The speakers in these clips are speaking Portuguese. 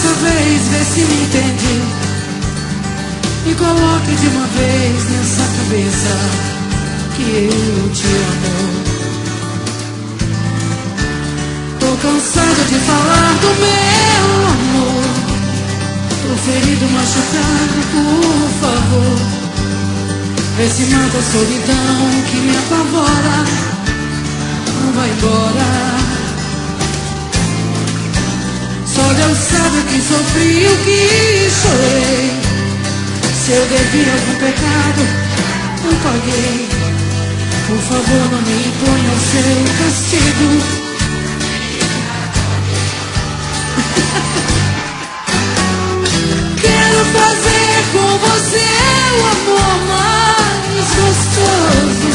dessa vez, vê se me entende. E coloque de uma vez nessa cabeça que eu te amo. Tô cansado de falar do meu amor. Tô ferido, machucado, por favor. Vê se mata a solidão que me apavora. Não vai embora. Só Deus sabe o que sofri, o que chorei. Se eu devia algum pecado, eu paguei. Por favor, não me imponha o seu castigo. Quero fazer com você o amor mais gostoso.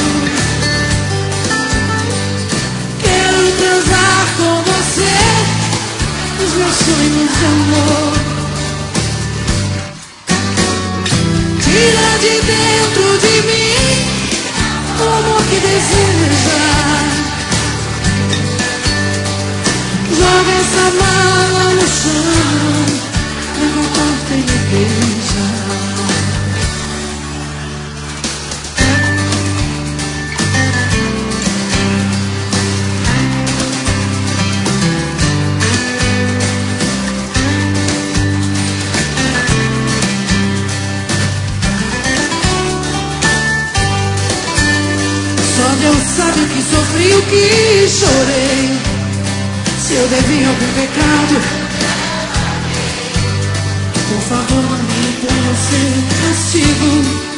Quero transar com você os meus sonhos de amor. Tira de dentro de mim o amor que deseja. Joga essa mala no chão, leva a porta e me beija. Só Deus sabe o que sofri, o que chorei. Se eu devia algum pecado, por favor, não me imponha o seu castigo.